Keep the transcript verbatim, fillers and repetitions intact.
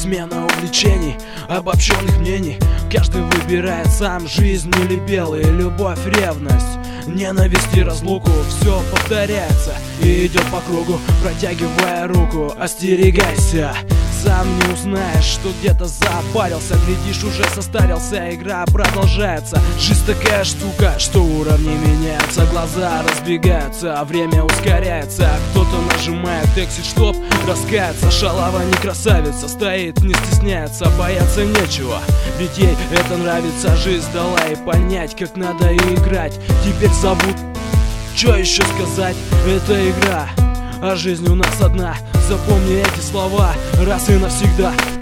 смена увлечений, обобщенных мнений. Каждый выбирает сам, жизнь или белая, любовь, ревность, ненависть и разлуку. Все повторяется и идет по кругу, протягивая руку. Остерегайся, сам не узнаешь, что где-то запарился. Глядишь, уже состарился, игра продолжается. Жизнь такая штука, что уровни меняются, глаза разбегаются, а время ускоряется. Кто-то нажимает exit, чтоб раскаяться. Шалава не красавица, стоит, не стесняется, бояться нечего, ведь ей это нравится. Жизнь дала и понять, как надо играть. Теперь зовут, что еще сказать, это игра, а жизнь у нас одна. Запомни эти слова раз и навсегда.